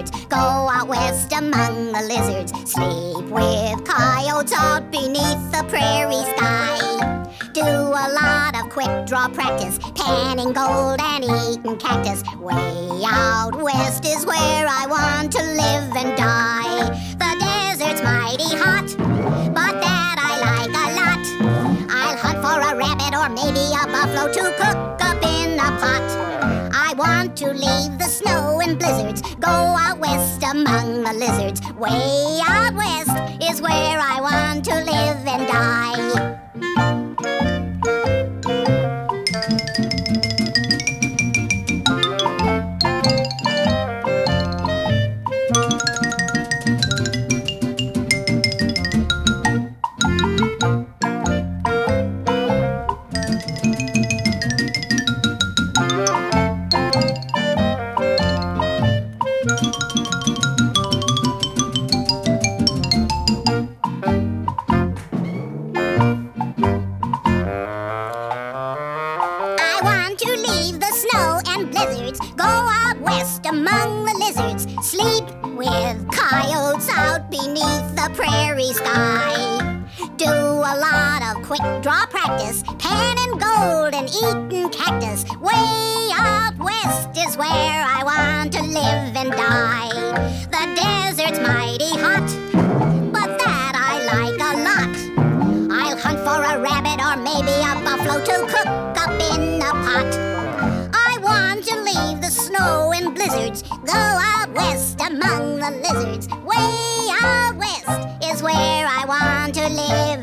blizzards. Go out west among the lizards. Sleep with coyotes out beneath the prairie sky. Do a lot of quick draw practice, panning gold and eating cactus. Way out west is where I want to live and die. The desert's mighty hot, but that I like a lot. I'll hunt for a rabbit or maybe a buffalo to cook up in a pot. I want to leave the snow and blizzards, go out west among the lizards. Way out west is where I want to live and die. Go out west among the lizards. Sleep with coyotes out beneath the prairie sky. Do a lot of quick draw practice, panning gold and eating cactus. Way out west is where I want to live and die. The desert's mighty hot, but that I like a lot. I'll hunt for a rabbit or maybe a buffalo to cook up in a pot. Leave the snow and blizzards, go out west among the lizards. Way out west is where I want to live